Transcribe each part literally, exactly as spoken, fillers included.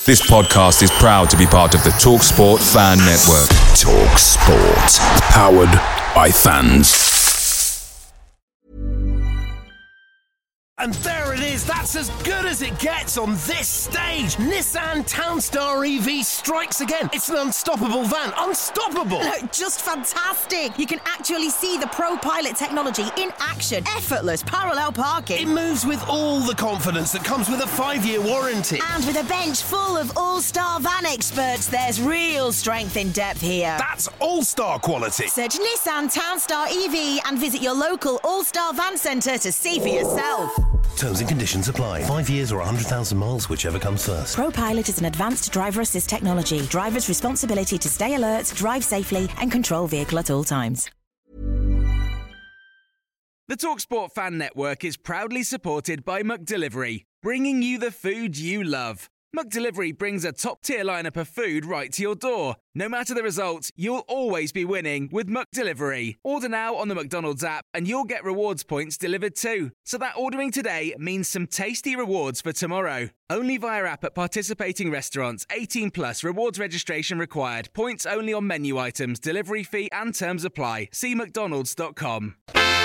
This podcast is proud to be part of the TalkSport Fan Network. TalkSport. Powered by fans. And there it is, that's as good as it gets on this stage. Nissan Townstar E V strikes again. It's an unstoppable van, unstoppable. Look, just fantastic. You can actually see the ProPilot technology in action. Effortless parallel parking. It moves with all the confidence that comes with a five-year warranty. And with a bench full of all-star van experts, there's real strength in depth here. That's all-star quality. Search Nissan Townstar E V and visit your local all-star van centre to see for yourself. Terms and conditions apply. Five years or one hundred thousand miles, whichever comes first. ProPilot is an advanced driver assist technology. Driver's responsibility to stay alert, drive safely and control vehicle at all times. The TalkSport Fan Network is proudly supported by McDelivery, bringing you the food you love. McDelivery brings a top-tier lineup of food right to your door. No matter the result, you'll always be winning with McDelivery. Order now on the McDonald's app and you'll get rewards points delivered too. So that ordering today means some tasty rewards for tomorrow. Only via app at participating restaurants. eighteen plus, rewards registration required. Points only on menu items, delivery fee and terms apply. See mcdonalds dot com.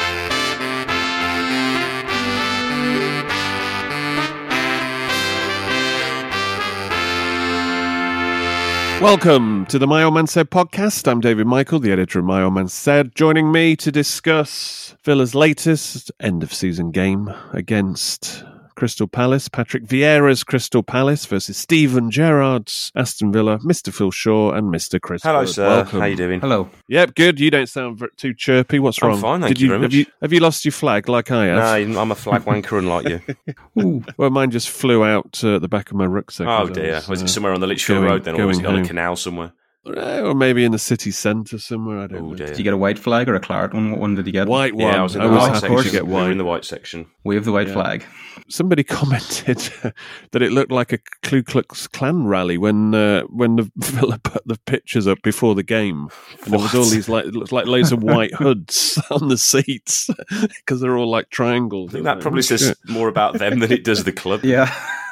Welcome to the My Old Man Said podcast. I'm David Michael, the editor of My Old Man Said. Joining me to discuss Villa's latest end-of-season game against Crystal Palace, Patrick Vieira's Crystal Palace versus Steven Gerrard's Aston Villa, Mister Phil Shaw and Mister Chris Hello, Wood. sir. Welcome. How you doing? Hello. Yep, good. You don't sound ver- too chirpy. What's I'm wrong? fine, thank Did you very have much. You, have you lost your flag like I have? No, I'm a flag wanker unlike you. Ooh. Well, mine just flew out uh, the back of my rucksack. Oh as I dear. Was, Was uh, it somewhere on the Lichfield going- Road then, or was it going on a home. canal somewhere? Or maybe in the city centre somewhere. I don't Oh know. dear. Did you get a white flag or a claret one? What one did you get? White one. Yeah, I was in I the was white happy section. to get We were white. in the white section. Wave the white Yeah. flag. Somebody commented that it looked like a Ku Klux Klan rally when uh, when the Villa put the pictures up before the game, and there was all these like it looks like loads of white hoods on the seats because they're all like triangles. I think that probably says more about them than it does the club. Yeah.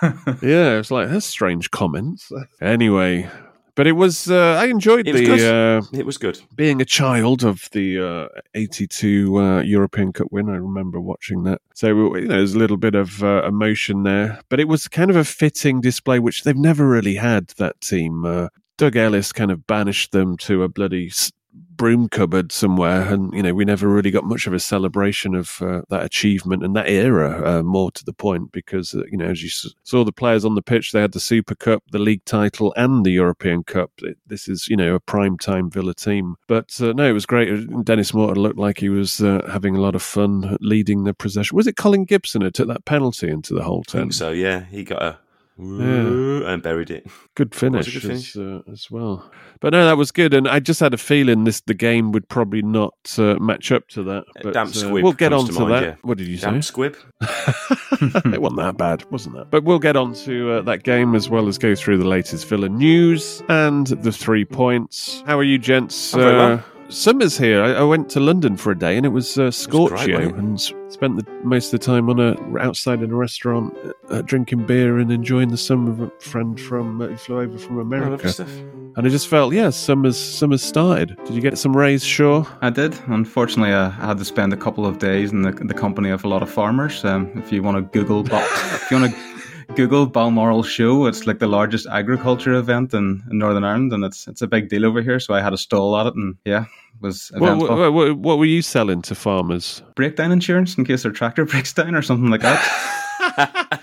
Yeah, it's like that's strange comments. Anyway. But it was, uh, I enjoyed It was the, good. uh, It was good. being a child of the uh, eighty-two uh, European Cup win. I remember watching that. So, you know, there's a little bit of uh, emotion there. But it was kind of a fitting display, which they've never really had, that team. Uh, Doug Ellis kind of banished them to a bloody broom cupboard somewhere, and you know we never really got much of a celebration of uh, that achievement and that era. Uh, more to the point, because uh, you know as you s- saw the players on the pitch, they had the Super Cup, the league title, and the European Cup. It, this is you know a prime time Villa team. But uh, no, it was great. Dennis Morton looked like he was uh, having a lot of fun leading the possession. Was it Colin Gibson who took that penalty into the whole I ten? think so, yeah. He got a... Yeah. and buried it. Good finish, It was a good finish. As, uh, as well. But no, that was good, and I just had a feeling this the game would probably not uh, match up to that. But Damp uh, squib we'll get comes on to to, mind, that. yeah. What did you Damp say? squib. It wasn't that bad, wasn't that? But we'll get on to uh, that game as well as go through the latest Villa news and the three points. How are you, gents? I'm very well. Summer's here. I, I went to London for a day, and it was uh, great, scorchio, wasn't it? and s- spent the, most of the time on a outside in a restaurant, uh, drinking beer and enjoying the summer with a friend from uh, who flew over from Oh, America. lovely stuff. And I just felt, yeah, summer's summer's started. Did you get some rays, Shaw? I did. Unfortunately, uh, I had to spend a couple of days in the, the company of a lot of farmers. Um, if you want to Google, Bal- if you want to Google Balmoral Show, it's like the largest agriculture event in, in Northern Ireland, and it's it's a big deal over here. So I had a stall at it, and yeah, it was What, eventful. what, what, what were you selling to farmers? Breakdown insurance in case their tractor breaks down or something like that.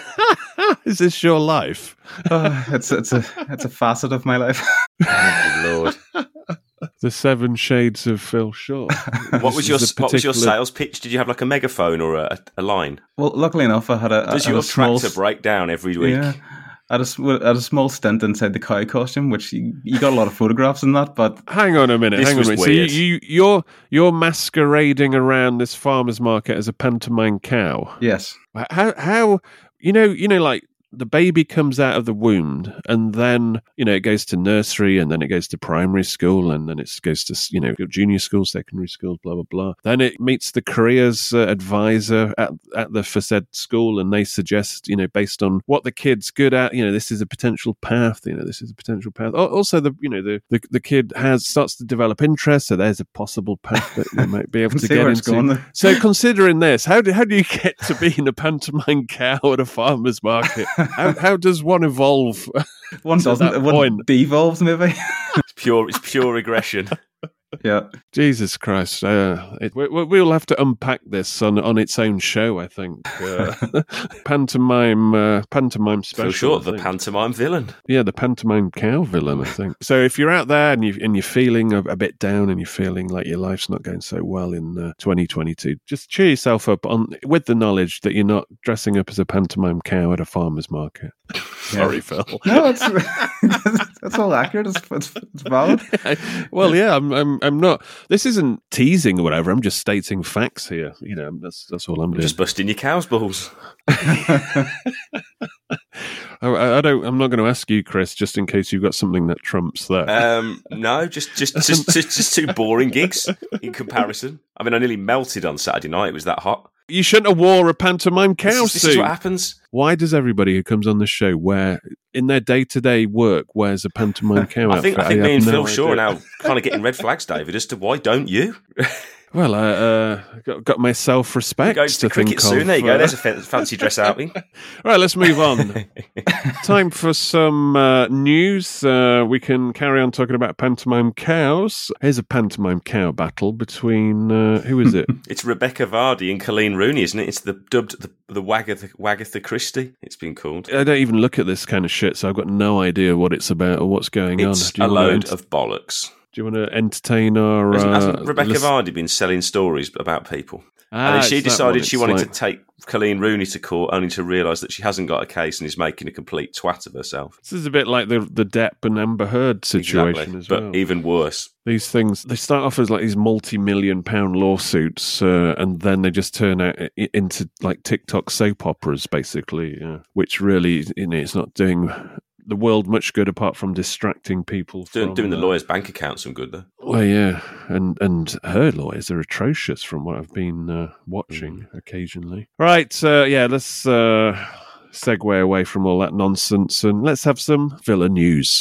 Is this your life? Uh, it's it's a it's a facet of my life. Oh, good Lord. The Seven Shades of Phil Shaw. What was your This is a what was your particular- sales pitch? Did you have like a megaphone or a, a line? Well, luckily enough, I had a, Does I had your a small tractor break down every week? Yeah. I had, a, sm- I had a small stint inside the cow costume, which you, you got a lot of photographs in that, but Hang on a minute. This hang on was a minute. weird. So you, you you're you're masquerading around this farmer's market as a pantomime cow. yes. How how you know you know like the baby comes out of the womb, and then, you know, it goes to nursery, and then it goes to primary school, and then it goes to, you know, junior school, secondary school, blah, blah, blah. Then it meets the careers uh, advisor at, at the for said school, and they suggest, you know, based on what the kid's good at, you know, this is a potential path, you know, this is a potential path. Also, the, you know, the, the, the kid has starts to develop interest, so there's a possible path that they might be able to get into. So considering this, how do, how do you get to being a pantomime cow at a farmer's market? How, how does one evolve? One doesn't. One point? Devolves, maybe. It's pure. It's pure regression. Yeah. Jesus Christ. Uh, it, we, we'll have to unpack this on, on its own show, I think. Uh, pantomime uh, pantomime special. Phil Short, the pantomime villain. Yeah, the pantomime cow villain, I think. So if you're out there and, you, and you're feeling a, a bit down and you're feeling like your life's not going so well in uh, twenty twenty-two, just cheer yourself up on with the knowledge that you're not dressing up as a pantomime cow at a farmer's market. Sorry, yeah. Phil. No, it's, that's all accurate. It's, it's, it's valid. Well, yeah, I'm, I'm I'm not. This isn't teasing or whatever. I'm just stating facts here. You know, that's that's all I'm doing. Just busting your cow's balls. I, I don't. I'm not going to ask you, Chris, just in case you've got something that trumps that. Um, no, just just just, just just two boring gigs in comparison. I mean, I nearly melted on Saturday night. It was that hot. You shouldn't have wore a pantomime cow this is, suit. This is what happens. Why does everybody who comes on the show wear, in their day-to-day work, wears a pantomime cow I think, outfit? I think I me and no Phil idea. Shaw are now kind of getting red flags, David, as to why don't you? Well, I uh, got, got my self-respect Going to to cricket think soon. of. There you go. Uh, There's a fa- fancy dress outing. Right, let's move on. Time for some uh, news. Uh, we can carry on talking about pantomime cows. Here's a pantomime cow battle between, uh, who is it? It's Rebecca Vardy and Colleen Rooney, isn't it? It's the dubbed the, the Wagatha, Wagatha Christie, it's been called. I don't even look at this kind of shit, so I've got no idea what it's about or what's going it's on. It's a load ent- of bollocks. Do you want to entertain our... Hasn't, uh, hasn't Rebecca list- Vardy been selling stories about people? Ah, and then she it's that decided one. she It's wanted like- to take Colleen Rooney to court, only to realise that she hasn't got a case and is making a complete twat of herself. This is a bit like the the Depp and Amber Heard situation Exactly, as but well. even worse. These things, they start off as like these multi-million pound lawsuits, uh, and then they just turn out i- into like TikTok soap operas, basically, uh, which really, you know, it's not doing the world much good apart from distracting people. Doing, from, doing the uh, lawyer's bank account some good, though. Well, yeah, and and her lawyers are atrocious from what I've been uh, watching mm. occasionally. Right, uh, yeah, let's uh, segue away from all that nonsense and let's have some Villa news.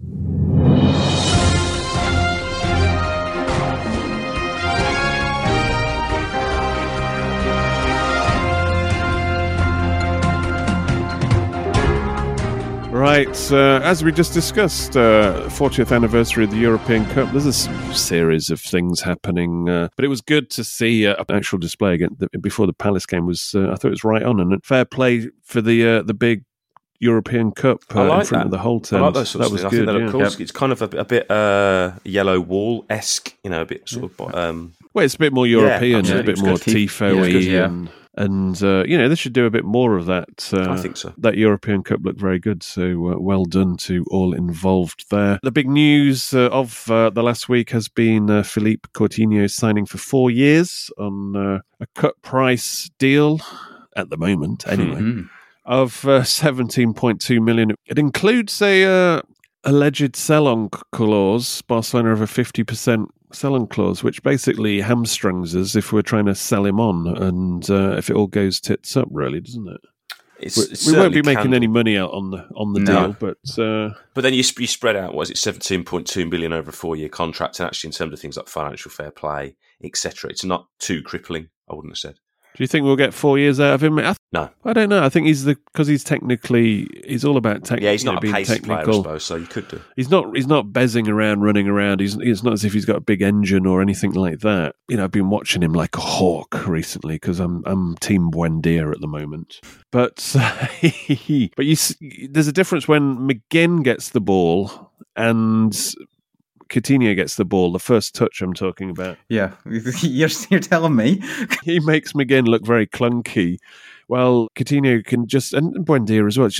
Right, uh, as we just discussed, uh, fortieth anniversary of the European Cup. There's a s- series of things happening, uh, but it was good to see uh, an actual display again the, before the Palace game. Was uh, I thought it was right on, and fair play for the uh, the big European Cup uh, I like in front that. of the whole tent. I like those sorts that was of things. good. I think they Yeah. look cool. It's kind of a, a bit uh, yellow wall-esque, you know, a bit sort of... Um, Well, it's a bit more European, Yeah, a bit it's more good. tifo-y, Yeah, yeah. and, and uh, you know, they should do a bit more of that. Uh, I think so. That European Cup looked very good, so uh, well done to all involved there. The big news uh, of uh, the last week has been uh, Philippe Coutinho signing for four years on uh, a cut price deal, at the moment, anyway, Mm-hmm. of uh, seventeen point two million. It includes a uh, alleged sell-on clause. Barcelona have a fifty percent sell-on clause, which basically hamstrings us if we're trying to sell him on, and uh, if it all goes tits up, really, doesn't it? It's, We, it we won't be certainly making can any money out on the on the No. deal, but uh, But then you, sp- you spread out, what is it, seventeen point two million over a four-year contract, and actually in terms of things like financial fair play, et cetera, it's not too crippling, I wouldn't have said. do you think we'll get four years out of him? I, th- No. I don't know. I think he's the because he's technically he's all about technical. Yeah, he's not a being pacey player, I technical. suppose, so you could do. He's not. He's not bezzing around, running around. He's. It's not as if he's got a big engine or anything like that. You know, I've been watching him like a hawk recently because I'm. I'm Team Buendia at the moment. But but you. s- There's a difference when McGinn gets the ball and Coutinho gets the ball. The first touch I'm talking about. Yeah, you're, you're telling me. He makes McGinn look very clunky. Well, Coutinho can just, and Buendia as well, it's just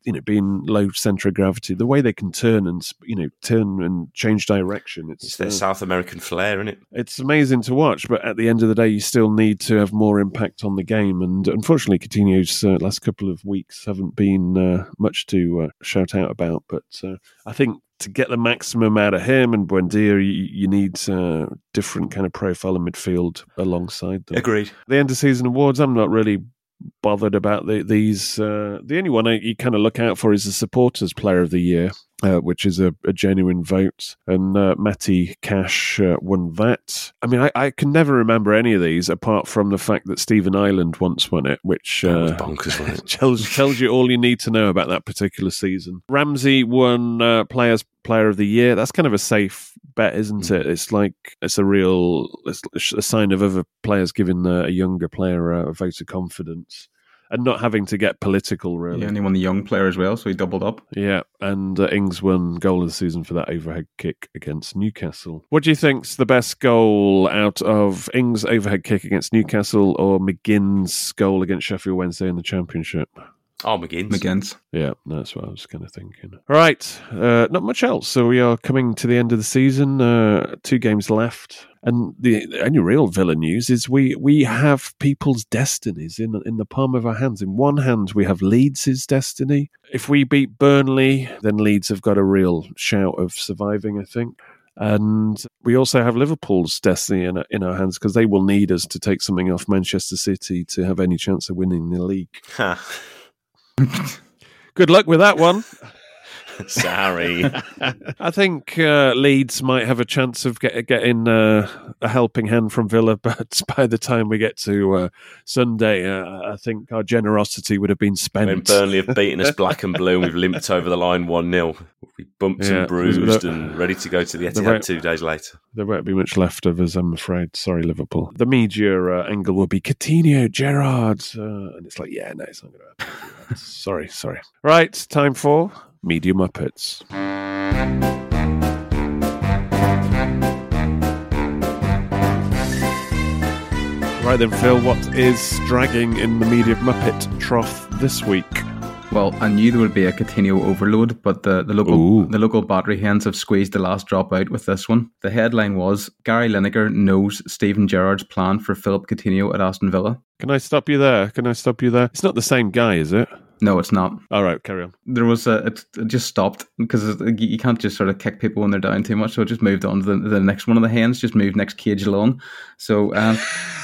you know, being low centre of gravity, the way they can turn and, you know, turn and change direction. It's, it's their uh, South American flair, isn't it? It's amazing to watch, but at the end of the day, you still need to have more impact on the game. And unfortunately, Coutinho's uh, last couple of weeks haven't been uh, much to uh, shout out about. But uh, I think to get the maximum out of him and Buendia, you, you need uh, different kind of profile in midfield alongside them. Agreed. The end of season awards, I'm not really bothered about the, these. Uh, the only one I, you kind of look out for is the Supporters Player of the Year, uh, which is a, a genuine vote. And uh, Matty Cash uh, won that. I mean, I, I can never remember any of these apart from the fact that Stephen Ireland once won it, which uh, was bonkers, wasn't it? tells, tells you all you need to know about that particular season. Ramsey won uh, Players Player of the Year. That's kind of a safe bet, isn't it? It's like it's a real it's a sign of other players giving a younger player a vote of confidence and not having to get political, really. Yeah, and he won the young player as well, so he doubled up. Yeah, and uh, Ings won goal of the season for that overhead kick against Newcastle. What do you think's the best goal out of Ings' overhead kick against Newcastle or McGinn's goal against Sheffield Wednesday in the Championship? Oh, McGinn's. McGinn's. Yeah, that's what I was kind of thinking. All right, uh, not much else. So we are coming to the end of the season. Uh, two games left. And the only real Villa news is we, we have people's destinies in in the palm of our hands. In one hand, we have Leeds' destiny. If we beat Burnley, then Leeds have got a real shout of surviving, I think. And we also have Liverpool's destiny in, in our hands because they will need us to take something off Manchester City to have any chance of winning the league. Good luck with that one. Sorry. I think uh, Leeds might have a chance of get, getting uh, a helping hand from Villa, but by the time we get to uh, Sunday, uh, I think our generosity would have been spent. When Burnley have beaten us black and blue and we've limped over the line one nil, we'll be bumped Yeah, and bruised there- and ready to go to the there Etihad won't- two days later. There won't be much left of us, I'm afraid. Sorry, Liverpool. The media uh, angle will be Coutinho, Gerrard, uh, and it's like, yeah, no, it's not going to happen. sorry, sorry. Right, time for Media Muppets. Right then, Phil, what is dragging in the Media Muppet trough this week? Well, I knew there would be a Coutinho overload, but the, the local Ooh. the local battery hens have squeezed the last drop out with this one. The headline was, Gary Lineker knows Steven Gerrard's plan for Philip Coutinho at Aston Villa. Can I stop you there? Can I stop you there? It's not the same guy, is it? No, it's not. All right, carry on. There was a, it, it just stopped because you can't just sort of kick people when they're down too much, so it just moved on to the, the next one of the hens, just moved next cage along. So, um,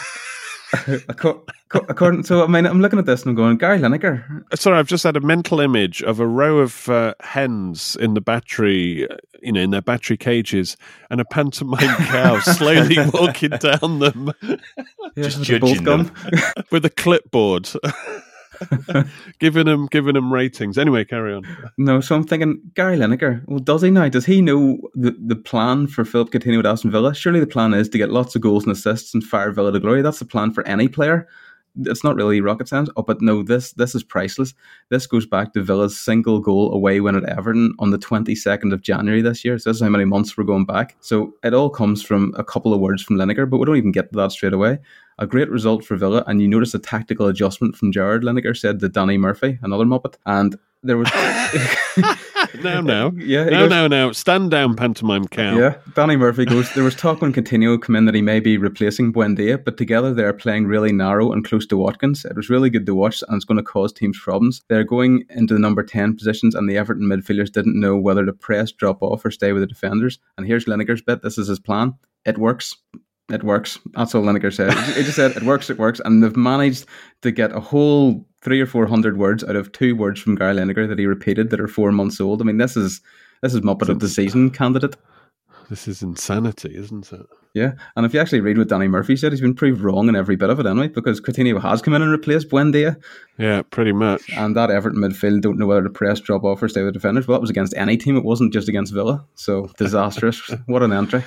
according, so I mean, I'm looking at this and I'm going, Gary Lineker. Sorry, I've just had a mental image of a row of uh, hens in the battery, uh, you know, in their battery cages, and a pantomime cow slowly walking down them Just with the bolt judging gun. them. with a clipboard, giving them giving them ratings. Anyway, carry on. No, so I'm thinking, Gary Lineker, well, does he now? Does he know the, the plan for Philip Coutinho at Aston Villa? Surely the plan is to get lots of goals and assists and fire Villa to glory. That's the plan for any player. It's not really rocket science. Oh, but no, this this is priceless. This goes back to Villa's single goal away win at Everton on the twenty-second of January this year. So this is how many months we're going back. So it all comes from a couple of words from Lineker, but we don't even get to that straight away. A great result for Villa, and you notice a tactical adjustment from Gerrard, Lineker said to Danny Murphy, another Muppet, and there was... No, no. Yeah, he no, goes- no, no. Stand down, pantomime cow. Yeah, Danny Murphy goes, there was talk when Coutinho come in that he may be replacing Buendia, but together they're playing really narrow and close to Watkins. It was really good to watch, and it's going to cause teams problems. They're going into the number ten positions, and the Everton midfielders didn't know whether to press, drop off, or stay with the defenders. And here's Lineker's bit. This is his plan. It works. It works. That's all Lineker said. He just said, it works, it works. And they've managed to get a whole three or four hundred words out of two words from Gary Lineker that he repeated that are four months old. I mean, this is this is Muppet of the Season candidate. This is insanity, isn't it? Yeah. And if you actually read what Danny Murphy said, he's been proved wrong in every bit of it anyway, because Coutinho has come in and replaced Buendia. Yeah, pretty much. And that Everton midfield don't know whether to press, drop off, or stay with the defenders. Well, that was against any team. It wasn't just against Villa. So disastrous. What an entry.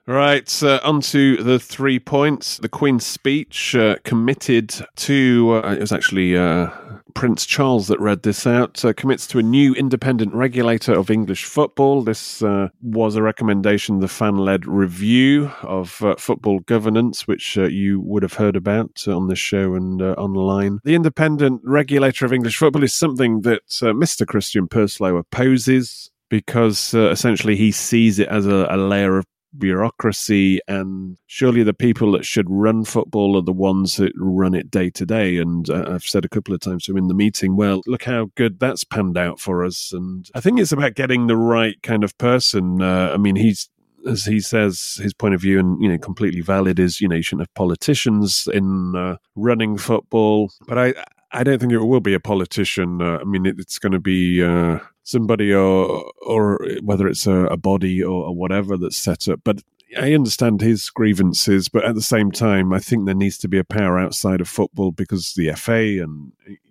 Right, uh, on to the three points. The Queen's speech uh, committed to, uh, it was actually uh, Prince Charles that read this out, uh, commits to a new independent regulator of English football. This uh, was a recommendation, the fan-led review of uh, football governance, which uh, you would have heard about on this show and uh, online. The independent regulator of English football is something that uh, Mister Christian Purslow opposes because uh, essentially he sees it as a, a layer of bureaucracy, and surely the people that should run football are the ones that run it day to day. And uh, I've said a couple of times to him in the meeting, well, look how good that's panned out for us. And I think it's about getting the right kind of person. Uh, I mean, he's, as he says, his point of view, and, you know, completely valid, is, you know, you shouldn't have politicians in uh, running football. But I, I don't think it will be a politician. Uh, I mean, it, it's going to be uh, somebody, or or whether it's a, a body or, or whatever that's set up. But I understand his grievances, but at the same time, I think there needs to be a power outside of football, because the F A and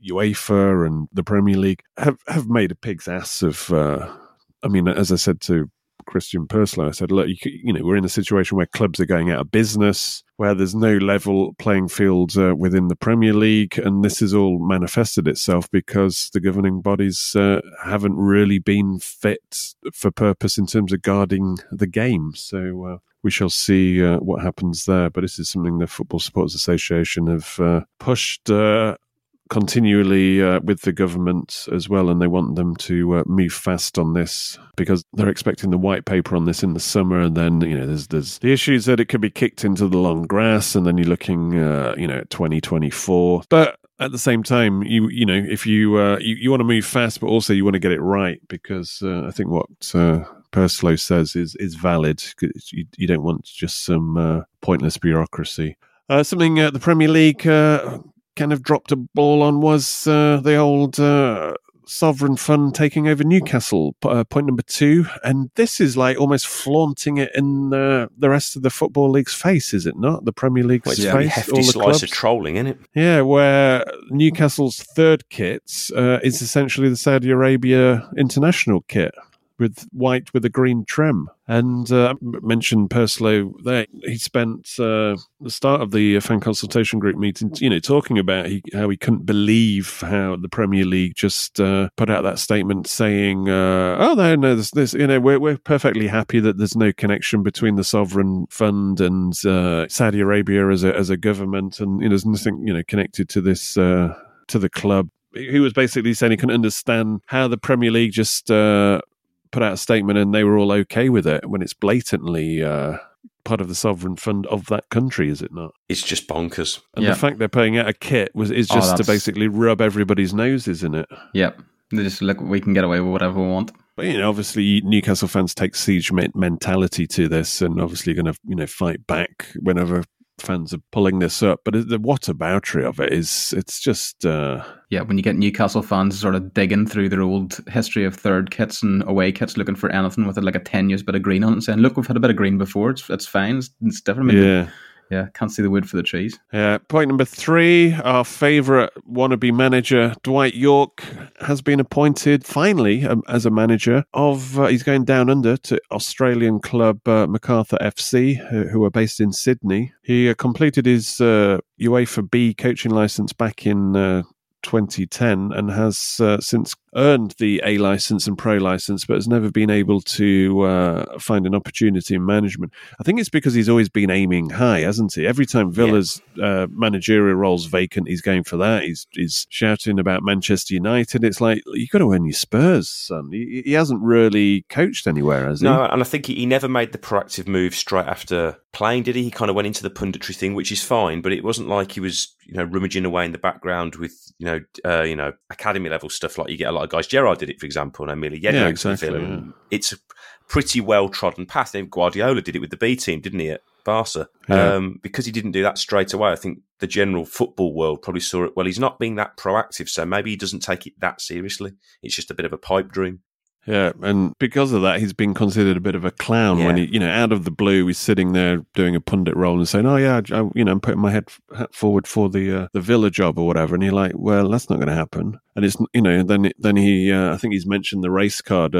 UEFA and the Premier League have, have made a pig's ass of, uh, I mean, as I said to Christian Purslow, I said, look, you, you know, we're in a situation where clubs are going out of business, where there's no level playing field uh, within the Premier League, and this has all manifested itself because the governing bodies uh, haven't really been fit for purpose in terms of guarding the game. So uh, we shall see uh, what happens there. But this is something the Football Supporters Association have uh, pushed uh, continually uh, with the government as well, and they want them to uh, move fast on this, because they're expecting the white paper on this in the summer, and then, you know, there's there's the issues that it could be kicked into the long grass, and then you're looking uh, you know, at twenty twenty-four. But at the same time, you you know, if you uh, you, you want to move fast, but also you want to get it right, because uh, I think what uh, Purslow says is is valid. You, you don't want just some uh, pointless bureaucracy. Uh, something uh, the Premier League uh, kind of dropped a ball on was uh, the old uh, sovereign fund taking over Newcastle, uh, point number two. And this is like almost flaunting it in uh, the rest of the Football League's face, is it not? The Premier League's well, it's face. A hefty all the slice clubs. of trolling, isn't it? Yeah, where Newcastle's third kit uh, is essentially the Saudi Arabia international kit, with white with a green trim. And uh, I mentioned Purslow there. He spent uh, the start of the fan consultation group meeting, you know, talking about he, how he couldn't believe how the Premier League just uh, put out that statement saying, uh, "Oh no, no, there's, there's, you know, we're we're perfectly happy that there's no connection between the sovereign fund and uh, Saudi Arabia as a as a government, and, you know, there's nothing, you know, connected to this uh, to the club." He was basically saying he couldn't understand how the Premier League just Uh, put out a statement and they were all okay with it when it's blatantly uh, part of the sovereign fund of that country, is it not? It's just bonkers. And yeah. the fact they're paying out a kit was is Oh, just to that's- basically rub everybody's noses in it. Yep. They just look, we can get away with whatever we want. But, you know, obviously Newcastle fans take siege mentality to this, and obviously going to, you know, fight back whenever fans are pulling this up. But the whataboutery of it is, it's just... Uh, Yeah, when you get Newcastle fans sort of digging through their old history of third kits and away kits, looking for anything with like a tenuous bit of green on it, and saying, look, we've had a bit of green before, it's it's fine, it's, it's different. I mean, yeah. Yeah, can't see the wood for the trees. Yeah. Point number three, our favourite wannabe manager, Dwight York, has been appointed finally um, as a manager of, uh, he's going down under to Australian club uh, Macarthur F C, who, who are based in Sydney. He uh, completed his uh, UEFA B coaching licence back in uh, twenty ten and has uh, since earned the A licence and Pro licence, but has never been able to uh, find an opportunity in management. I think it's because he's always been aiming high, hasn't he? Every time Villa's yeah. uh, managerial role's vacant, he's going for that. He's he's shouting about Manchester United. It's like, you've got to earn your Spurs, son. He, he hasn't really coached anywhere, has he? No, and I think he, he never made the proactive move straight after playing, did he? He kind of went into the punditry thing, which is fine, but it wasn't like he was, you know, rummaging away in the background with, you know, uh, you know, academy level stuff like you get a lot of guys. Gerrard did it, for example, and Emilio Yedlin. Yeah, exactly. Yeah. It's a pretty well trodden path. I think Guardiola did it with the B team, didn't he, at Barca? Yeah. Um, because he didn't do that straight away, I think the general football world probably saw it. Well, he's not being that proactive, so maybe he doesn't take it that seriously. It's just a bit of a pipe dream. Yeah, and because of that, he's been considered a bit of a clown Yeah. when he, you know, out of the blue, he's sitting there doing a pundit role and saying, "Oh yeah, I, you know, I'm putting my head hat forward for the uh, the Villa job or whatever," and you're like, "Well, that's not going to happen." And it's, you know, then then he, uh, I think he's mentioned the race card uh,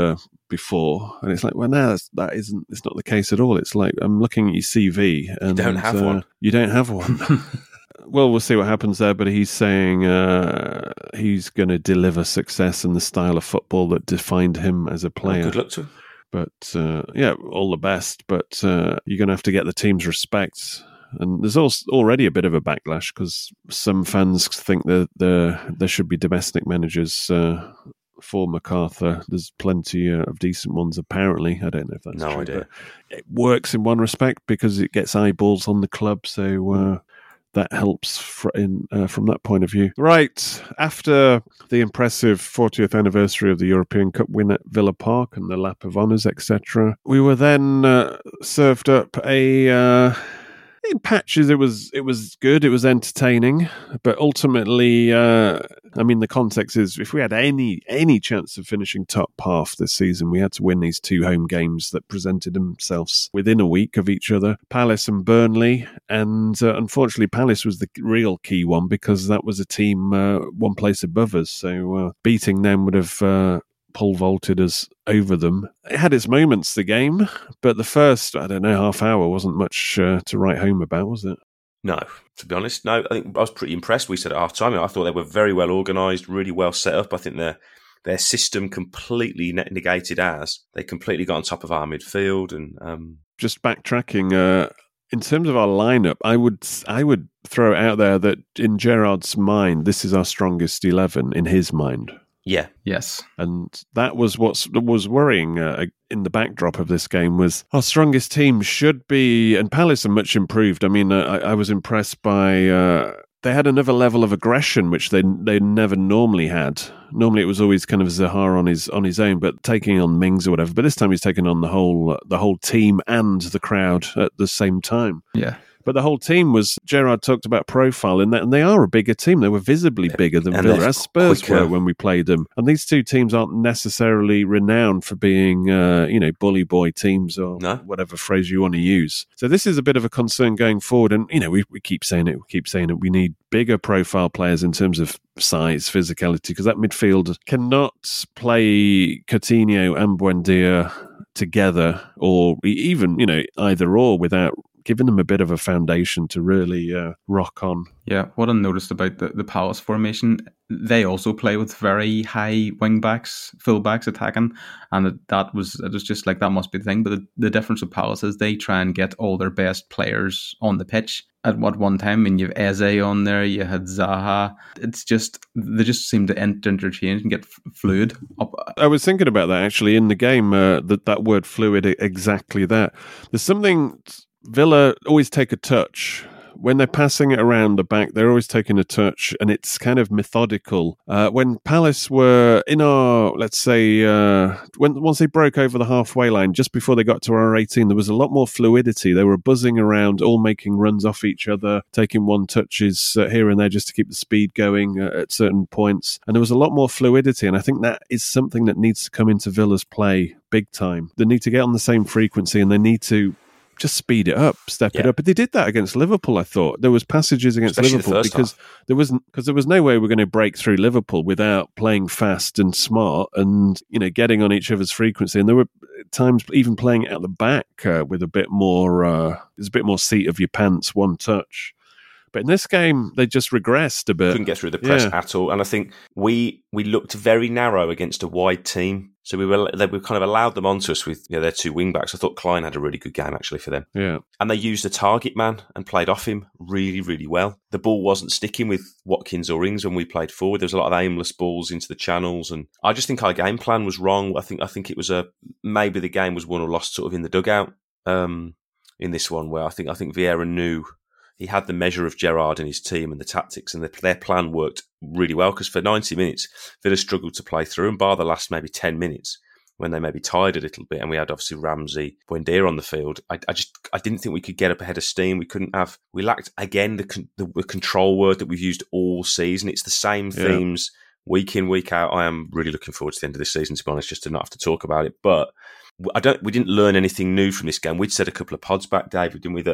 before, and it's like, well, no, that's, that isn't. It's not the case at all. It's like I'm looking at your C V, and you don't have uh, one. You don't have one. Well, we'll see what happens there, but he's saying uh, he's going to deliver success in the style of football that defined him as a player. Oh, good luck to him. But uh, yeah, all the best. But uh, you're going to have to get the team's respect. And there's also already a bit of a backlash because some fans think that there there should be domestic managers uh, for MacArthur. There's plenty uh, of decent ones, apparently. I don't know if that's no true. idea. But it works in one respect because it gets eyeballs on the club. So uh, that helps fr- in, uh, from that point of view. Right. After the impressive fortieth anniversary of the European Cup win at Villa Park and the lap of honours, et cetera, we were then uh, served up a... Uh, In patches, it was it was good. It was entertaining, but ultimately, uh, I mean, the context is if we had any any chance of finishing top half this season, we had to win these two home games that presented themselves within a week of each other: Palace and Burnley. And uh, unfortunately, Palace was the real key one because that was a team uh, one place above us. So uh, beating them would have Uh, pole vaulted us over them. It had its moments, the game, but the first, I don't know, half hour wasn't much uh, to write home about, was it? No, to be honest, no. I think I was pretty impressed. We said at half time, I thought they were very well organised, really well set up. I think their their system completely negated ours. They completely got on top of our midfield. And um... just backtracking, uh, in terms of our lineup, I would I would throw it out there that in Gerrard's mind, this is our strongest eleven in his mind. Yeah. Yes. And that was what was worrying uh, in the backdrop of this game was our strongest team should be, and Palace are much improved. I mean, uh, I, I was impressed by, uh, they had another level of aggression, which they they never normally had. Normally it was always kind of Zaha on his on his own, but taking on Mings or whatever. But this time he's taken on the whole uh, the whole team and the crowd at the same time. Yeah. But the whole team was, Gerrard talked about profile in that, and they are a bigger team. They were visibly bigger than and Villa, as Spurs quicker. were when we played them. And these two teams aren't necessarily renowned for being, uh, you know, bully boy teams or no. whatever phrase you want to use. So this is a bit of a concern going forward. And, you know, we, we keep saying it, we keep saying it. We need bigger profile players in terms of size, physicality, because that midfield cannot play Coutinho and Buendia together, or even, you know, either or, without giving them a bit of a foundation to really uh, rock on. Yeah, what I noticed about the, the Palace formation, they also play with very high wing backs, full backs attacking, and it, that was it was just like that must be the thing. But the, the difference with Palace is they try and get all their best players on the pitch at what one time. I mean, you have Eze on there, you had Zaha. It's just they just seem to inter- interchange and get f- fluid. Up. I was thinking about that actually in the game. Uh, that that word "fluid" exactly that. There's something. Villa always take a touch. When they're passing it around the back, they're always taking a touch, and it's kind of methodical. Uh, when Palace were in our, let's say, uh, when once they broke over the halfway line, just before they got to our eighteen, there was a lot more fluidity. They were buzzing around, all making runs off each other, taking one touches uh, here and there just to keep the speed going uh, at certain points. And there was a lot more fluidity, and I think that is something that needs to come into Villa's play big time. They need to get on the same frequency, and they need to just speed it up, step yeah. it up. But they did that against Liverpool, I thought. There was passages against Especially Liverpool the because half. there wasn't because there was no way we're going to break through Liverpool without playing fast and smart and, you know, getting on each other's frequency. And there were times even playing it at the back uh, with a bit more uh, there's a bit more seat of your pants, one touch. But in this game, they just regressed a bit. Couldn't get through the press yeah. at all. And I think we we looked very narrow against a wide team. So we were they, we kind of allowed them onto us with, you know, their two wing backs. I thought Klein had a really good game actually for them. Yeah. And they used the target man and played off him really, really well. The ball wasn't sticking with Watkins or Ings when we played forward. There was a lot of aimless balls into the channels, and I just think our game plan was wrong. I think I think it was a maybe the game was won or lost sort of in the dugout um, in this one, where I think I think Vieira knew he had the measure of Gerrard and his team and the tactics, and the, their plan worked really well, because for ninety minutes, Villa struggled to play through, and bar the last maybe ten minutes, when they maybe tired a little bit, and we had obviously Ramsey, Buendia on the field, I, I just I didn't think we could get up ahead of steam. We couldn't have, we lacked, again, the, the, the control word that we've used all season. It's the same Yeah. themes week in, week out. I am really looking forward to the end of this season, to be honest, just to not have to talk about it. But I don't. we didn't learn anything new from this game. We'd said a couple of pods back, David, didn't we, that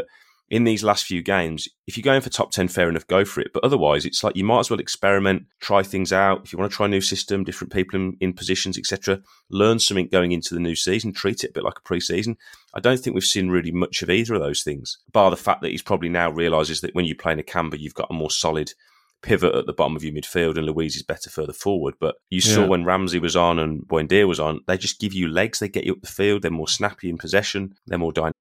in these last few games, if you're going for top ten, fair enough, go for it. But otherwise, it's like you might as well experiment, try things out. If you want to try a new system, different people in, in positions, et cetera, learn something going into the new season, treat it a bit like a pre-season. I don't think we've seen really much of either of those things, bar the fact that he's probably now realises that when you play Nakamba, you've got a more solid pivot at the bottom of your midfield and Luiz is better further forward. But you yeah. saw when Ramsey was on and Buendia was on, they just give you legs, they get you up the field, they're more snappy in possession, they're more dynamic.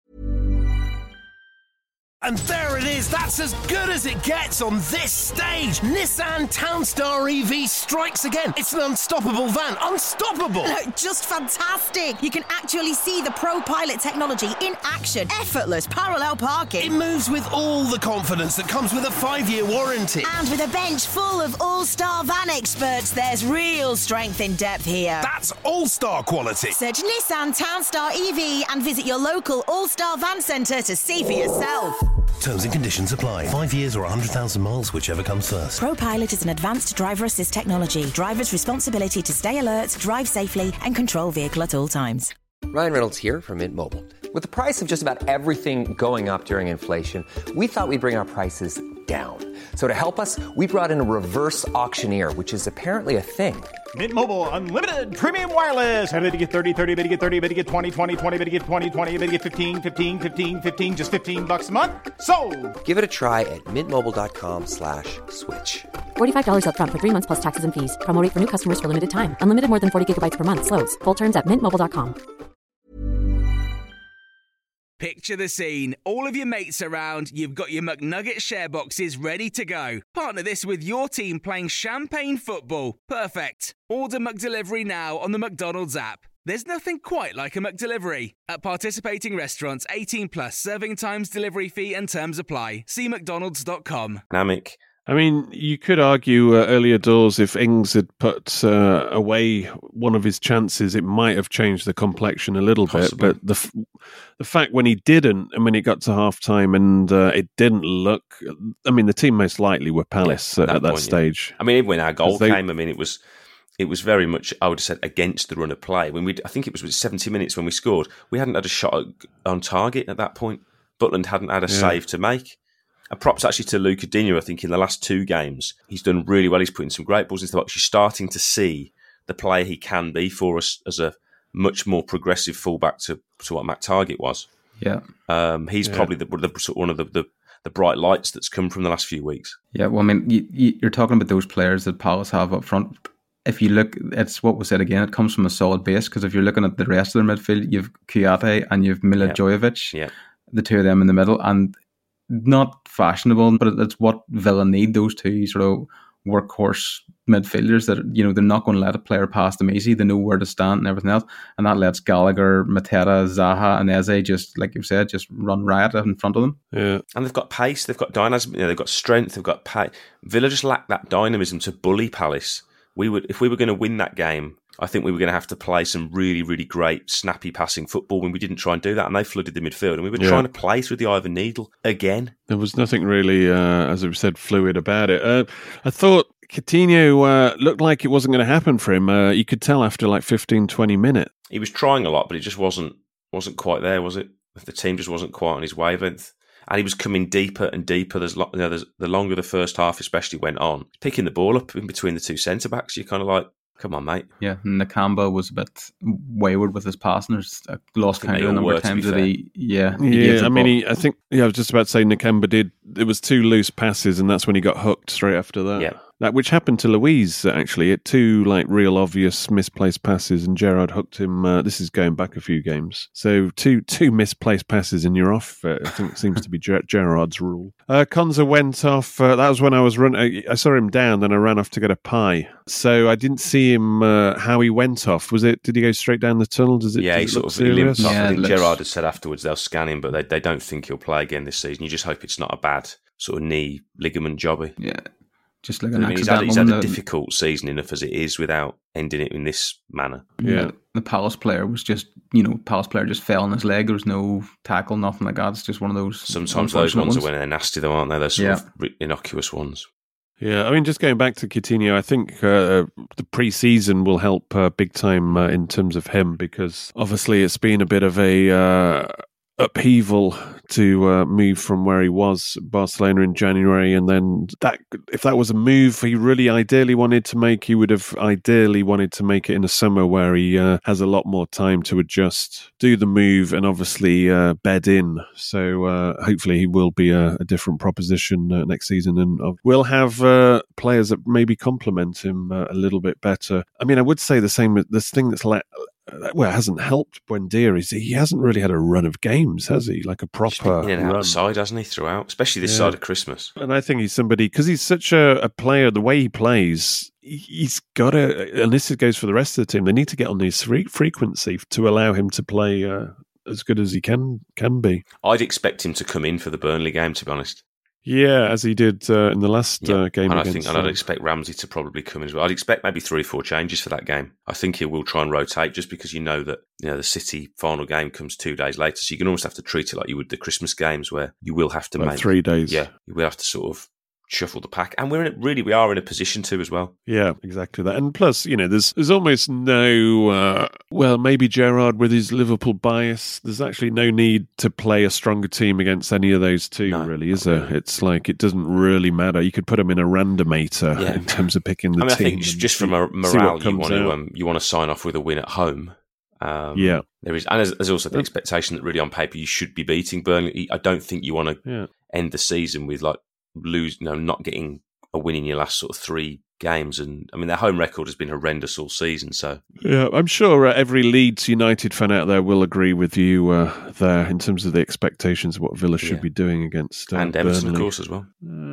And there it is, that's as good as it gets on this stage. Nissan Townstar E V strikes again. It's an unstoppable van, unstoppable. Look, just fantastic. You can actually see the Pro Pilot technology in action. Effortless parallel parking. It moves with all the confidence that comes with a five-year warranty. And with a bench full of all-star van experts, there's real strength in depth here. That's all-star quality. Search Nissan Townstar E V and visit your local all-star van centre to see for yourself. Terms and conditions apply. Five years or one hundred thousand miles, whichever comes first. ProPilot is an advanced driver assist technology. Driver's responsibility to stay alert, drive safely, and control vehicle at all times. Ryan Reynolds here from Mint Mobile. With the price of just about everything going up during inflation, we thought we'd bring our prices down. So to help us, we brought in a reverse auctioneer, which is apparently a thing. Mint Mobile Unlimited Premium Wireless. How to get thirty, thirty, how to get thirty, how to get twenty, twenty, twenty, how to get twenty, twenty, how to get fifteen, fifteen, fifteen, fifteen, just fifteen bucks a month? Sold! Give it a try at mintmobile.com slash switch. forty-five dollars up front for three months plus taxes and fees. Promo rate for new customers for limited time. Unlimited more than forty gigabytes per month. Slows full terms at mint mobile dot com. Picture the scene. All of your mates around, you've got your McNugget share boxes ready to go. Partner this with your team playing champagne football. Perfect. Order McDelivery now on the McDonald's app. There's nothing quite like a McDelivery. At participating restaurants, eighteen plus, serving times, delivery fee and terms apply. See mcdonalds dot com. Dynamic. I mean, you could argue uh, earlier doors if Ings had put uh, away one of his chances, it might have changed the complexion a little Possibly. bit. But the f- the fact when he didn't, and when it got to half time and uh, it didn't look, I mean, the team most likely were Palace yeah, at, that, at that point, stage. Yeah. I mean, even when our goal they, came, I mean, it was it was very much, I would have said, against the run of play. When we, I think it was seventy minutes when we scored. We hadn't had a shot on target at that point. Butland hadn't had a yeah. save to make. And props actually to Luca Digne, I think, in the last two games. He's done really well. He's putting some great balls into the box. You're starting to see the player he can be for us as a much more progressive fullback to, to what Matt Targett was. Yeah. Um, he's yeah. probably the, the, one of the, the, the bright lights that's come from the last few weeks. Yeah, well, I mean, you, you, you're talking about those players that Palace have up front. If you look, it's what was said again, it comes from a solid base, because if you're looking at the rest of their midfield, you've Kouyaté and you've Mila yeah. Jojovic, yeah. the two of them in the middle, and not fashionable, but it's what Villa need, those two sort of workhorse midfielders that, you know, they're not going to let a player pass them easy. They know where to stand and everything else. And that lets Gallagher, Mateta, Zaha and Eze just, like you've said, just run riot in front of them. Yeah. And they've got pace, they've got dynamism, you know, they've got strength, they've got pace. Villa just lack that dynamism to bully Palace. We would, if we were going to win that game, I think we were going to have to play some really, really great, snappy passing football when we didn't try and do that, and they flooded the midfield, and we were yeah. trying to play through the eye of a needle again. There was nothing really, uh, as we said, fluid about it. Uh, I thought Coutinho uh, looked like it wasn't going to happen for him. Uh, you could tell after like fifteen, twenty minutes. He was trying a lot, but it just wasn't wasn't quite there, was it? The team just wasn't quite on his wavelength. And he was coming deeper and deeper. There's, you know, there's, the longer the first half especially went on, picking the ball up in between the two centre-backs, you're kind of like, come on, mate. Yeah, and Nakamba was a bit wayward with his passing. There's a lost count of the number of times that he, yeah. He yeah, I mean, he, I think, yeah, I was just about to say Nakamba did, it was two loose passes and that's when he got hooked straight after that. Yeah. That, which happened to Luiz, actually, at two like real obvious misplaced passes, and Gerrard hooked him. Uh, this is going back a few games, so two two misplaced passes and you're off. Uh, I think it seems to be Ger- Gerrard's rule. Uh, Konza went off. Uh, that was when I was running. I saw him down, then I ran off to get a pie. So I didn't see him. Uh, how he went off? Was it? Did he go straight down the tunnel? Does it? Yeah, does he it sort of limped off. Yeah, I think looks... Gerrard had said afterwards they'll scan him, but they they don't think he'll play again this season. You just hope it's not a bad sort of knee ligament jobby. Yeah. Just like an I mean, he's had, he's had a difficult season enough as it is without ending it in this manner. Yeah. yeah, the Palace player was just, you know, Palace player just fell on his leg. There was no tackle, nothing like that. It's just one of those. Sometimes those ones, ones are when they're nasty, though, aren't they? They're sort yeah. of innocuous ones. Yeah, I mean, just going back to Coutinho, I think uh, the pre-season will help uh, big time uh, in terms of him, because obviously it's been a bit of a. Uh, upheaval to uh, move from where he was, Barcelona, in January, and then that if that was a move he really ideally wanted to make, he would have ideally wanted to make it in the summer where he uh, has a lot more time to adjust, do the move, and obviously uh, bed in. So uh, hopefully he will be a, a different proposition uh, next season, and uh, we'll have uh, players that maybe complement him uh, a little bit better. I mean, I would say the same. This thing that's like. Well, it hasn't helped Buendia is he hasn't really had a run of games, has he? Like a proper in and out run. the side, hasn't he, throughout? Especially this yeah. side of Christmas. And I think he's somebody, because he's such a, a player, the way he plays, he's got to, and this goes for the rest of the team, they need to get on his fre- frequency to allow him to play uh, as good as he can can be. I'd expect him to come in for the Burnley game, to be honest. Yeah, as he did uh, in the last yeah. uh, game. And I against, think, and uh, I'd expect Ramsey to probably come in as well. I'd expect maybe three or four changes for that game. I think he will try and rotate, just because you know that you know the City final game comes two days later, so you can almost have to treat it like you would the Christmas games, where you will have to like make three days. Yeah, you will have to sort of shuffle the pack, and we're in, really we are in a position to as well. Yeah, exactly that. And plus, you know, there's there's almost no uh, well, maybe Gerrard with his Liverpool bias, there's actually no need to play a stronger team against any of those two, no, really, is there? Really. It's like it doesn't really matter. You could put them in a randomator yeah. in terms of picking the I mean, team. I think just from a morale, you want to um, you want to sign off with a win at home. Um, yeah, there is, and there's, there's also the expectation that really on paper you should be beating Burnley. I don't think you want to yeah. end the season with like lose, you know, not getting a win in your last sort of three games. And I mean, their home record has been horrendous all season. So yeah, I'm sure uh, every Leeds United fan out there will agree with you uh, there in terms of the expectations of what Villa should yeah. be doing against uh, and Everton, Burnley. of course, as well.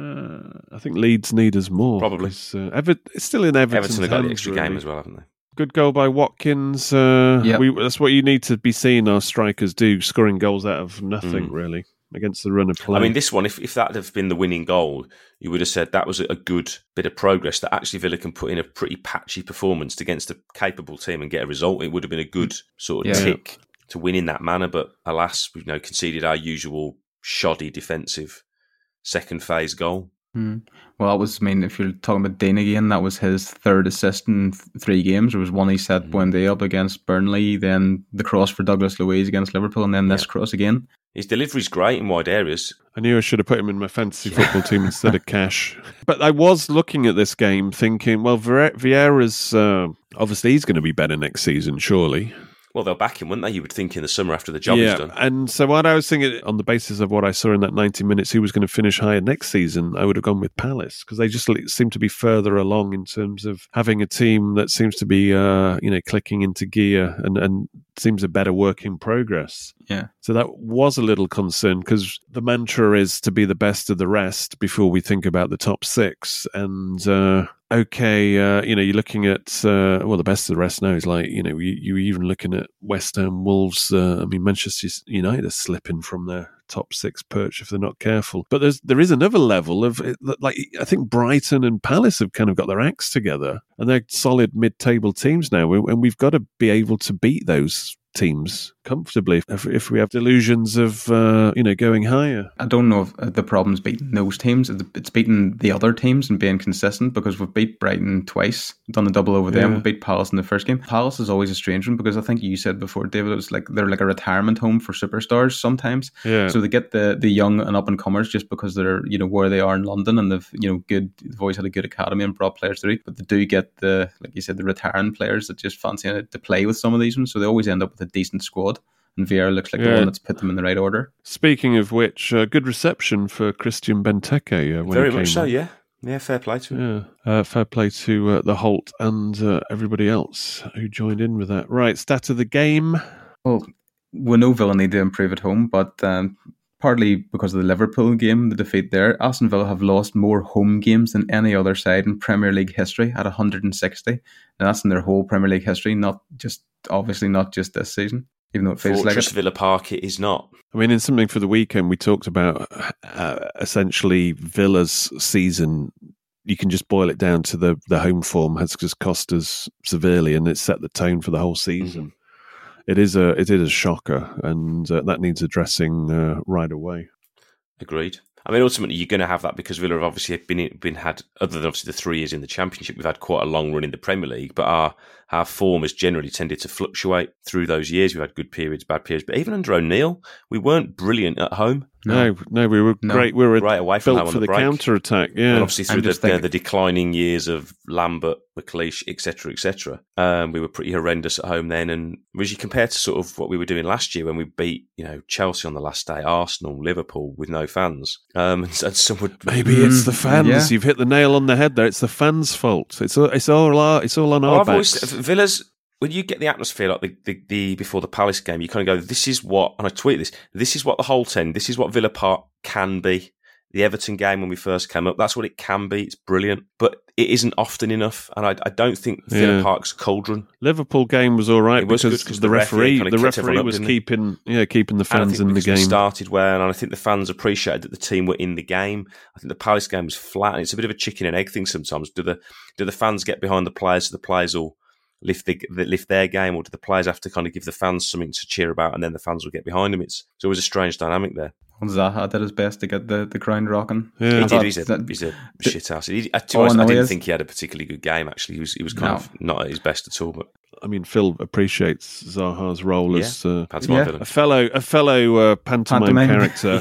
Uh, I think Leeds need us more. Probably. Uh, Ever- it's still in Everton's Everton have got hands, the extra really. game as well, haven't they? Good goal by Watkins. Uh, yep. we, that's what you need to be seeing our strikers do, scoring goals out of nothing, mm. really, against the run of play. I mean, this one, if, if that had have been the winning goal, you would have said that was a good bit of progress, that actually Villa can put in a pretty patchy performance against a capable team and get a result. It would have been a good sort of yeah. tick to win in that manner. But alas, we've you know, conceded our usual shoddy defensive second phase goal. Hmm. Well, that was, I mean, if you're talking about Dean again, that was his third assist in th- three games. There was one he set mm. Buendia up against Burnley, then the cross for Douglas Luiz against Liverpool, and then this yeah. cross again. His delivery's great in wide areas. I knew I should have put him in my fantasy football team instead of Cash. But I was looking at this game thinking, well, Vieira's, uh, obviously he's going to be better next season, surely. Well, they'll back him, wouldn't they? You would think in the summer after the job yeah, is done. And so what I was thinking, on the basis of what I saw in that ninety minutes, who was going to finish higher next season, I would have gone with Palace, because they just seem to be further along in terms of having a team that seems to be, uh, you know, clicking into gear and, and seems a better work in progress. Yeah. So that was a little concern, because the mantra is to be the best of the rest before we think about the top six. And, uh, okay, uh, you know, you're looking at, uh, well, the best of the rest now is like, you know, you, you're even looking at West Ham, Wolves. Uh, I mean, Manchester United are slipping from their top six perch if they're not careful. But there's there is another level of, like, I think Brighton and Palace have kind of got their acts together, and they're solid mid-table teams now, and we've got to be able to beat those teams comfortably if, if we have delusions of uh, you know going higher. I don't know if the problem's beating those teams. It's beating the other teams and being consistent, because we've beat Brighton twice, done the double over them. Yeah. We beat Palace in the first game. Palace is always a strange one, because I think you said before, David, it was like they're like a retirement home for superstars sometimes. Yeah. So they get the the young and up and comers just because they're, you know, where they are in London, and they've, you know, good. They've always had a good academy and brought players through. But they do get the, like you said, the retiring players that just fancy it to play with some of these ones. So they always end up with a decent squad. And Vieira looks like yeah. the one that's put them in the right order. Speaking of which, uh, good reception for Christian Benteke. Uh, when Very he much came so, on. yeah. Yeah, fair play to him. Yeah, uh, fair play to uh, the Holt and uh, everybody else who joined in with that. Right, stat of the game. Well, we know Villa need to improve at home, but um, partly because of the Liverpool game, the defeat there, Aston Villa have lost more home games than any other side in Premier League history at one hundred sixty. And that's in their whole Premier League history, not just, obviously not just this season. Even though it feels Fortress like it. Villa Park, it is not. I mean, in something for the weekend, we talked about uh, essentially Villa's season. You can just boil it down to the, the home form has just cost us severely, and it's set the tone for the whole season. Mm-hmm. It is a it is a shocker, and uh, that needs addressing uh, right away. Agreed. I mean, ultimately, you're going to have that because Villa have obviously been been had, other than obviously the three years in the Championship, we've had quite a long run in the Premier League, but our our form has generally tended to fluctuate through those years. We've had good periods, bad periods, but even under O'Neill, we weren't brilliant at home. No, no, we were No. great. We were Right away from built home on for the the, break. counter attack. Yeah, And obviously through I'm the, just thinking- the the declining years of Lambert, McLeish, et cetera, et cetera, um, we were pretty horrendous at home then. And as you compare to sort of what we were doing last year when we beat, you know, Chelsea on the last day, Arsenal, Liverpool with no fans, um, and, and some would maybe it's the fans. yeah. You've hit the nail on the head there. It's the fans' fault. It's all, it's all our, it's all on Oh, our I've always, backs. Villa's, when you get the atmosphere like the, the, the before the Palace game, you kind of go, this is what, and I tweet this, this is what the whole ten, this is what Villa Park can be. The Everton game when we first came up, that's what it can be. It's brilliant, but it isn't often enough, and I, I don't think Villa Yeah. Park's cauldron. Liverpool game was all right It was because good 'cause the the referee referee, kinda the kept everyone referee up, was didn't he? keeping, yeah, keeping the And I fans think in the because we game. started well, and I think the fans appreciated that the team were in the game. I think the Palace game was flat, and it's a bit of a chicken and egg thing sometimes. Do the do the fans get behind the players so the players will lift the, lift their game, or do the players have to kind of give the fans something to cheer about, and then the fans will get behind them? It's, it's always a strange dynamic there. Zaha did his best to get the, the ground rocking. Yeah. He I did. thought He's a that- he's a shit house. He, I, to be Oh, honest, no, I he didn't is. think he had a particularly good game. Actually, he was he was kind No. of not at his best at all. But I mean, Phil appreciates Zaha's role Yeah. as uh, pantomime Yeah. villain. a fellow, a fellow uh, pantomime, Pantomime. character.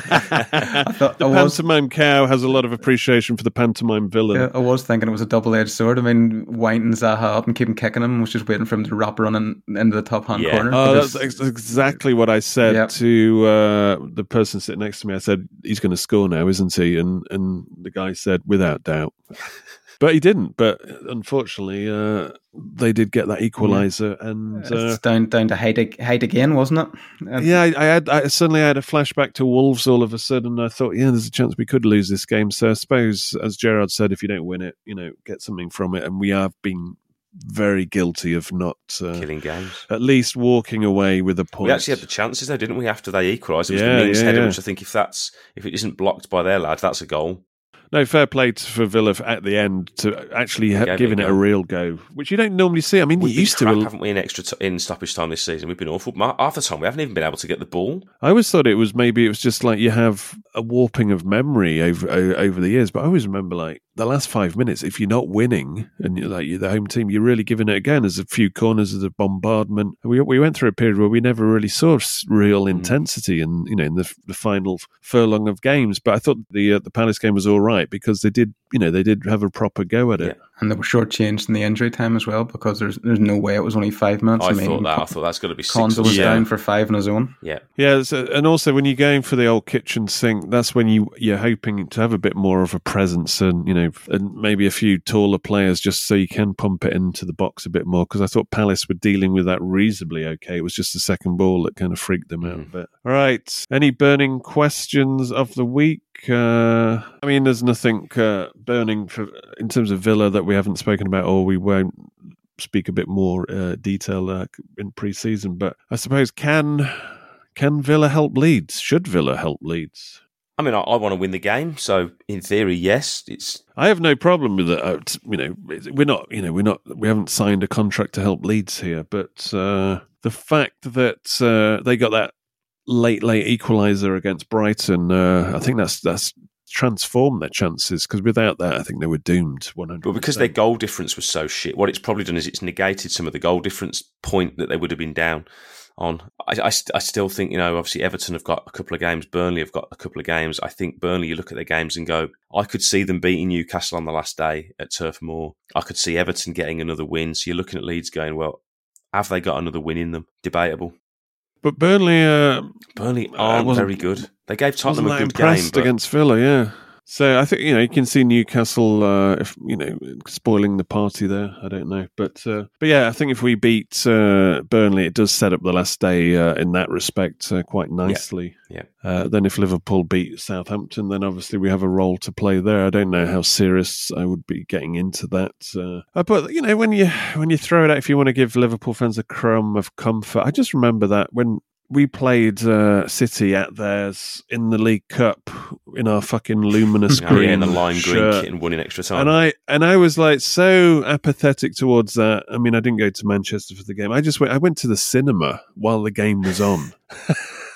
I thought The I was, pantomime cow has a lot of appreciation for the pantomime villain. yeah, I was thinking it was a double-edged sword. I mean, winding Zaha up and keeping kicking him, was just waiting for him to wrap running into the top hand Yeah. corner. Oh, Because- that's ex- exactly what I said Yep. to uh, the person sitting next to me. I said, he's going to score now, isn't he? And and the guy said, without doubt. But he didn't. But unfortunately, uh, they did get that equaliser. And uh, it's down down to height, ag- height again, wasn't it? And- yeah, I, I had I suddenly had a flashback to Wolves all of a sudden. I thought, yeah, there's a chance we could lose this game. So I suppose, as Gerard said, if you don't win it, you know, get something from it. And we have been very guilty of not uh, Killing games. at least walking away with a point. We actually had the chances though, didn't we? After they equalised, it was Yeah, the Mings yeah, header, yeah. which I think if that's if it isn't blocked by their lad, that's a goal. No, fair play to, for Villa f- at the end to actually ha- Gave it giving a it a go. real go, which you don't normally see. I mean, We've you been used crap, to. haven't we, in extra t- in stoppage time this season? We've been awful. Ma- Half the time, we haven't even been able to get the ball. I always thought it was maybe it was just like you have a warping of memory over o- over the years. But I always remember like the last five minutes. If you're not winning and you're like you're the home team, you're really giving it a go. And there's a few corners, there's a bombardment. We we went through a period where we never really saw s- real Mm. intensity, and you know, in the, the final furlong of games. But I thought the uh, the Palace game was all right because they did, you know, they did have a proper go at it. Yeah. And they were shortchanged in the injury time as well, because there's there's no way it was only five minutes. I, I, mean, thought that. I thought that's got to be six. Konza or was seven. down for five on his own. Yeah. Yeah, so, and also when you're going for the old kitchen sink, that's when you you're hoping to have a bit more of a presence, and you know, and maybe a few taller players, just so you can pump it into the box a bit more. Because I thought Palace were dealing with that reasonably okay. It was just the second ball that kind of freaked them out a bit. All right, any burning questions of the week? Uh, I mean, there's nothing uh, burning for in terms of Villa that we haven't spoken about, or we won't speak a bit more uh, detail uh, in pre-season. But I suppose can can Villa help Leeds? Should Villa help Leeds? I mean, I, I want to win the game, so in theory, yes. It's I have no problem with it. Uh, t- You know, we're not. You know, we're not. We haven't signed a contract to help Leeds here. But uh, the fact that uh, they got that late, late equaliser against Brighton, uh, I think that's that's transformed their chances. Because without that, I think they were doomed. One hundred. But because their goal difference was so shit, what it's probably done is it's negated some of the goal difference point that they would have been down on. I, I, I still think, you know, obviously Everton have got a couple of games, Burnley have got a couple of games. I think Burnley, you look at their games and go, I could see them beating Newcastle on the last day at Turf Moor. I could see Everton getting another win. So you're looking at Leeds going, well, have they got another win in them? Debatable. But Burnley, uh, Burnley I aren't wasn't- very good. They gave Tottenham wasn't a that good game. impressed But against Villa, yeah. So I think, you know, you can see Newcastle, uh, if you know, spoiling the party there. I don't know, but uh, but yeah, I think if we beat uh, Burnley, it does set up the last day uh, in that respect uh, quite nicely. Yeah. Uh, then if Liverpool beat Southampton, then obviously we have a role to play there. I don't know how serious I would be getting into that. Uh, but you know, when you when you throw it out, if you want to give Liverpool fans a crumb of comfort, I just remember that when we played uh, City at theirs in the League Cup in our fucking luminous Oh, green yeah, in the lime green shirt. kit and won in extra time. And I and I was like so apathetic towards that. I mean, I didn't go to Manchester for the game. I just went. I went to the cinema while the game was on.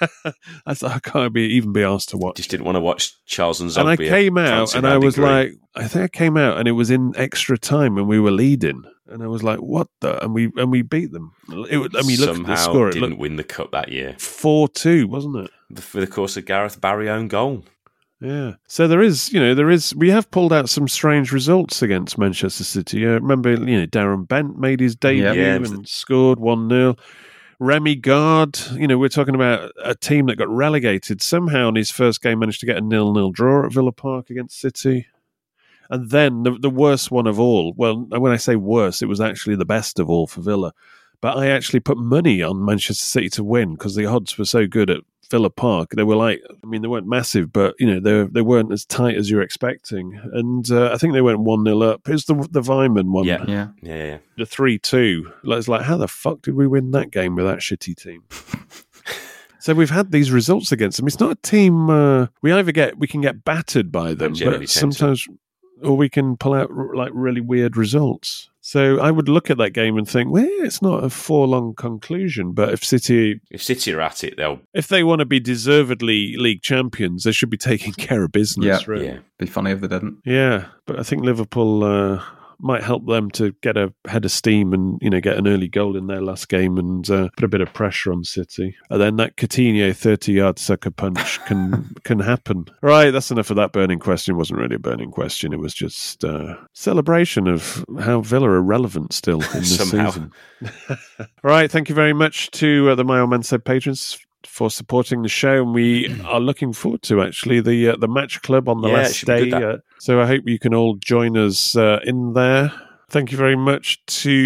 I thought I can't be even be asked to watch. Just didn't want to watch Charles and Zogby. And I came out and I was green. like, I think I came out and it was in extra time and we were leading. And I was like, what the? And we and we beat them. It, I mean, look somehow at the score. It didn't looked win the cup that year. four two, wasn't it? For the course of Gareth Barry own goal. Yeah. So there is, you know, there is, we have pulled out some strange results against Manchester City. Uh, remember, you know, Darren Bent made his debut Yeah. and scored one nil. Remy Gard, you know, we're talking about a team that got relegated. Somehow in his first game managed to get a nil-nil draw at Villa Park against City. And then the, the worst one of all, well, when I say worst, it was actually the best of all for Villa. But I actually put money on Manchester City to win because the odds were so good at Villa Park. They were like, I mean, they weren't massive, but, you know, they they weren't as tight as you're expecting. And uh, I think they went one nil up. It was the, the Weimann one. Yeah, Yeah. yeah, yeah. The three two. It's like, how the fuck did we win that game with that shitty team? So we've had these results against them. It's not a team, uh, we either get, we can get battered by them, generally but tend to. sometimes, or we can pull out like really weird results. So I would look at that game and think, well, it's not a four-long conclusion, but if City, If City are at it, they'll. if they want to be deservedly league champions, they should be taking care of business. Yeah. really. Yeah. Be funny if they didn't. Yeah, but I think Liverpool uh, might help them to get a head of steam and, you know, get an early goal in their last game and uh, put a bit of pressure on City. And then that Coutinho thirty-yard sucker punch can can happen. Right, that's enough of that burning question. It wasn't really a burning question. It was just a celebration of how Villa are relevant still in this Somehow. season. Right, thank you very much to uh, the My Old Man Said patrons for supporting the show, and we are looking forward to actually the uh, the match club on the Yeah, it last should be day. good, that. Uh, so I hope you can all join us uh, in there. Thank you very much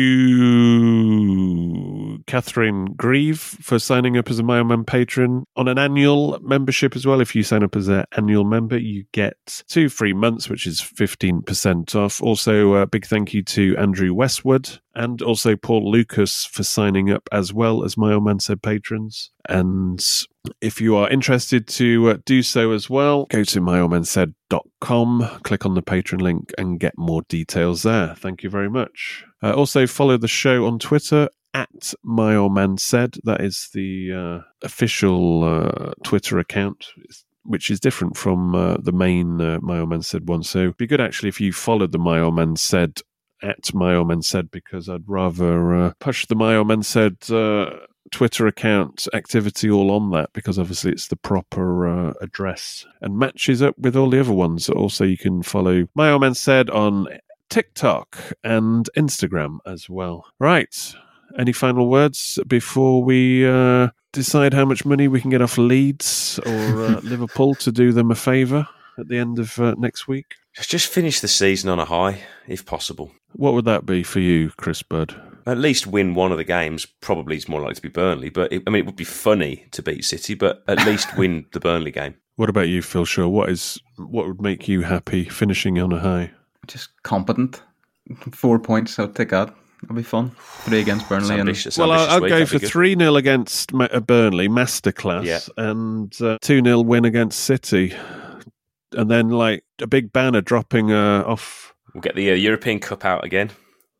to Catherine Grieve for signing up as a My Old Man patron on an annual membership as well. If you sign up as an annual member, you get two free months, which is fifteen percent off. Also, a big thank you to Andrew Westwood and also Paul Lucas for signing up as well as My Old Man Said patrons. And if you are interested to uh, do so as well, go to my old man said dot com, click on the patron link and get more details there. Thank you very much. Uh, also, follow the show on Twitter at MyOldManSaid. That is the uh, official uh, Twitter account, which is different from uh, the main uh, My Old Man Said one. So it'd be good actually if you followed the My Old Man Said at My Old Man Said, because I'd rather uh, push the My Old Man Said uh, Twitter account activity all on that, because obviously it's the proper uh, address and matches up with all the other ones. Also, you can follow My Old Man Said on TikTok and Instagram as well. Right. Any final words before we uh, decide how much money we can get off Leeds or uh, Liverpool to do them a favour at the end of uh, next week? Just finish the season on a high, if possible. What would that be for you, Chris Budd? At least win one of the games. Probably it's more likely to be Burnley, but it, I mean, it would be funny to beat City, but at least win the Burnley game. What about you, Phil Shaw? What is what would make you happy finishing on a high? Just competent. Four points, I'll take that. It'll be fun. Three against Burnley. And ambitious, well, ambitious I'll, I'll week, go that'd for be good. three nil against Ma- uh, Burnley, masterclass, Yeah. and uh, two nil win against City. And then, like, a big banner dropping uh, off. We'll get the uh, European Cup out again.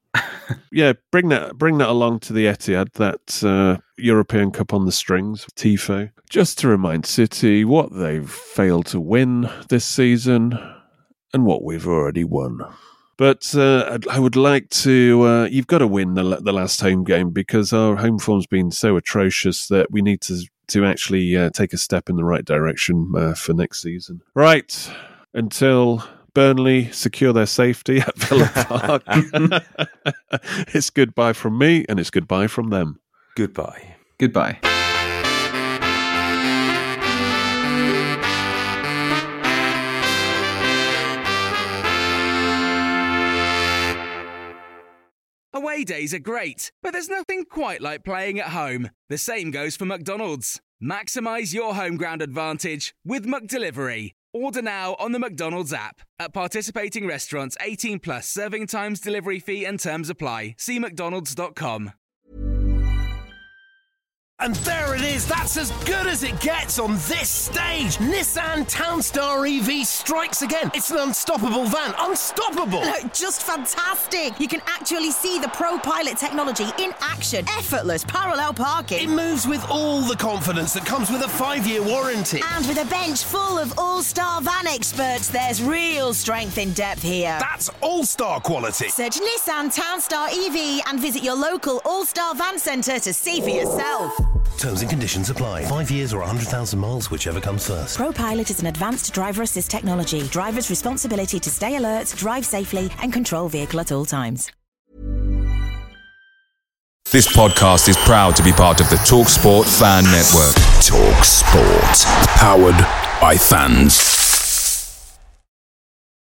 Yeah, bring that bring that along to the Etihad, that uh, European Cup on the strings, Tifo. Just to remind City what they've failed to win this season and what we've already won. But uh, I'd- I would like to, uh, you've got to win the, the last home game, because our home form's been so atrocious that we need to, to actually uh, take a step in the right direction uh, for next season. Right, until Burnley secure their safety at Villa Park, it's goodbye from me and it's goodbye from them. Goodbye. Goodbye. Away days are great, but there's nothing quite like playing at home. The same goes for McDonald's. Maximise your home ground advantage with McDelivery. Order now on the McDonald's app. At participating restaurants, eighteen plus, serving times, delivery fee and terms apply. See mcdonalds dot com. And there it is, that's as good as it gets on this stage. Nissan Townstar E V strikes again. It's an unstoppable van, unstoppable. Look, just fantastic. You can actually see the ProPilot technology in action. Effortless parallel parking. It moves with all the confidence that comes with a five-year warranty. And with a bench full of all-star van experts, there's real strength in depth here. That's all-star quality. Search Nissan Townstar E V and visit your local all-star van centre to see for yourself. Terms and conditions apply. Five years or one hundred thousand miles, whichever comes first. ProPilot is an advanced driver assist technology. Driver's responsibility to stay alert, drive safely, and control vehicle at all times. This podcast is proud to be part of the TalkSport Fan Network. TalkSport. Powered by fans.